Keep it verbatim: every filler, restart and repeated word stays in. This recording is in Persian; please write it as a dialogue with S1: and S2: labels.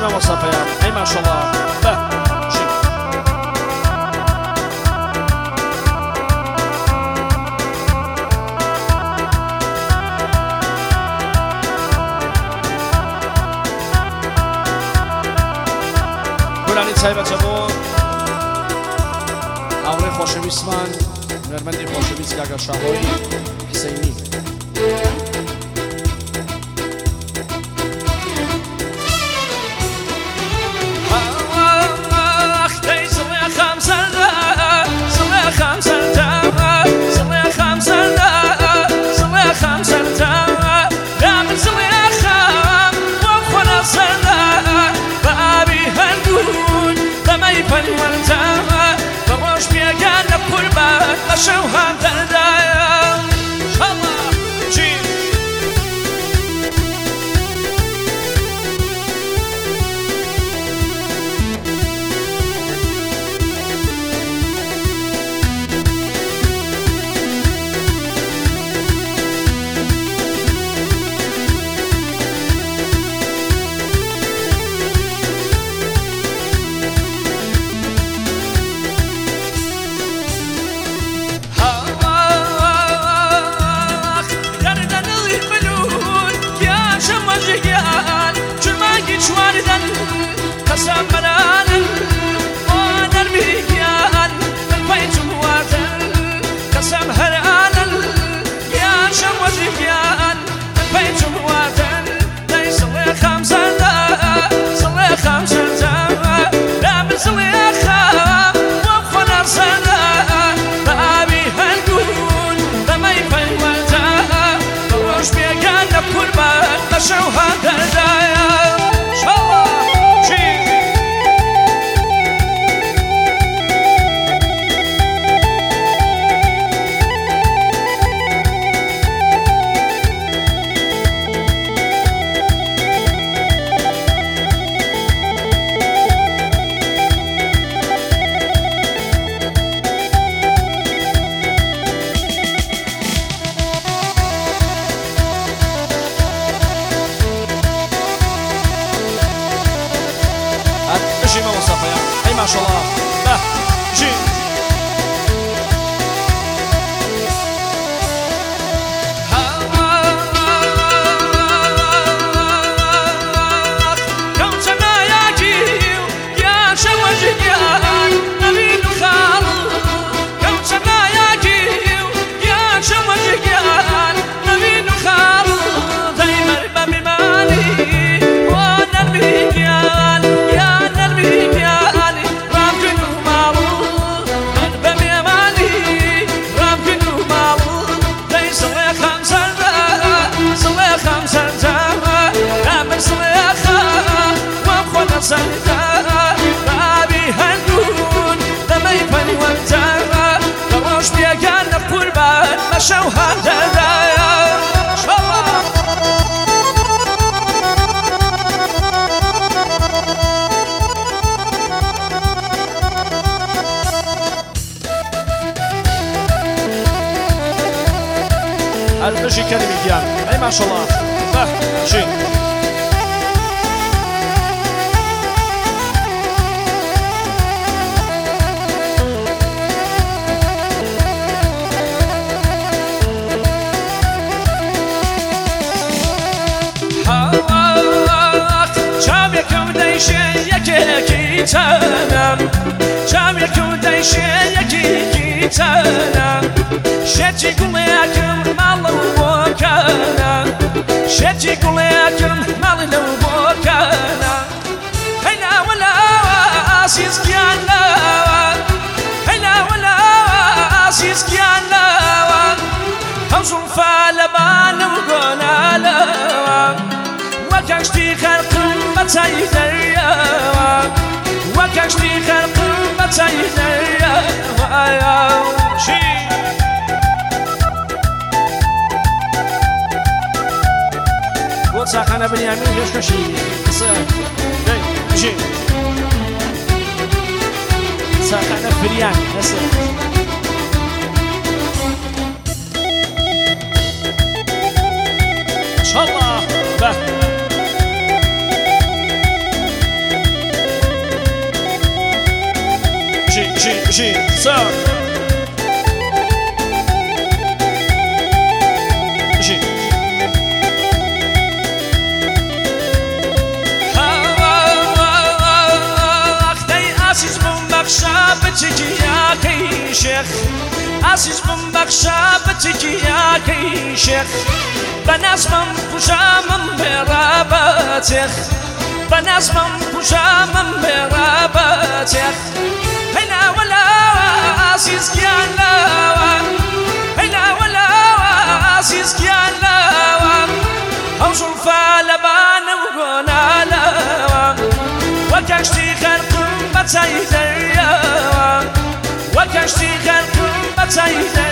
S1: ما وصفيان أي ما شاء الله به شي گلانی تایبەتە بۆ هاوڕێی خۆشەویستمان هونەرمەندی خۆشەویست کاکە شاهۆی حسەینی شو هذا دايم الله جي قسم منان ونرمي كيان البيت مواتن قسم هران يا شموتي كيان البيت مواتن ليس لي خمسة صلي خمسة لا من صلي خام وخنا سنة بابي هنقول لما يفن والتا بروش بيقان بكل ما مشوا هذا الدايم ما شاء الله به جي بابي هنقول لما يفن وانتهى فروش بيقان بقربان مشوا هذا دايا شالله البشي كلمة جيان اي ما شاء الله به شي یکی تنم جام یکم دیشه یکی تنم شتی گلیکم مالو بکنم شتی گلیکم مالو بکنم هلا ولا عزیز کیانا هلا ولا عزیز کیانا همزون فالبانو گنالا وکشتی خلقم بتای دریا وکشتی خلقم بتای دریا ویا شی بود ساخنه بنیامین جوش کشی سر دی شی ساخنه فریان نسر ان شاء الله به بشین سر بشین عزیز بم بخشا بچگیا کی شیخ عزیز بم بخشا بچگیا کی شیخ بنظمم پوشامم برابطخ بنظمم پوشامم برابطخ هلا ولا عزیز کیالا هلا ولا عزیز کیالا اوصل فالبان وقنالا وكشتي خلقم بتايدر وكشتي خلقم بتايدر